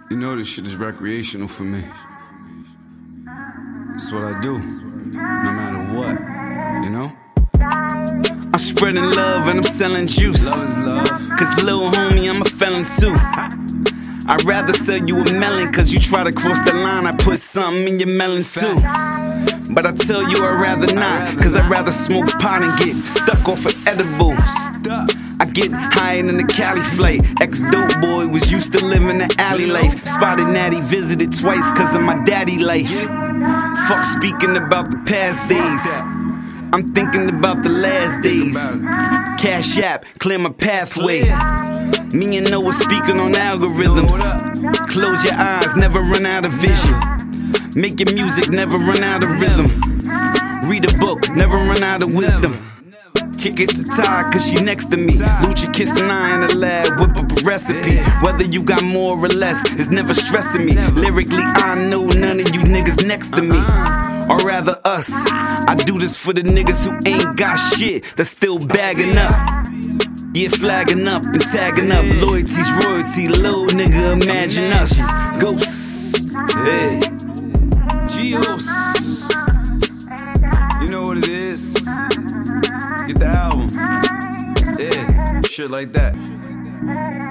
You know this shit is recreational for me. It's what I do, no matter what, you know? I'm spreading love and I'm selling juice. Love is love. Cause little homie, I'm a felon too. I'd rather sell you a melon, cause you try to cross the line, I put something in your melon too. But I tell you I'd rather not, cause I'd rather smoke pot and get stuck off an edible. I get higher than the Cali flake. Ex-dope boy was used to living the alley life. Spotted Natty, visited twice cause of my daddy life. Fuck speaking about the past days, I'm thinking about the last days. Cash App, clear my pathway. Me and Noah speaking on algorithms. Close your eyes, never run out of vision. Make your music, never run out of rhythm. Read a book, never run out of wisdom. Kick it to Ty, cause she next to me. Lucha kissing I in the lab, whip up a recipe. Whether you got more or less, it's never stressing me. Lyrically, I know none of you niggas next to me. Or rather us. I do this for the niggas who ain't got shit, that's still bagging up. Yeah, flagging up and tagging up. Loyalty's royalty, little nigga, imagine us. Ghosts, hey, Geos. You know what it is. Get the album. Yeah, shit like that.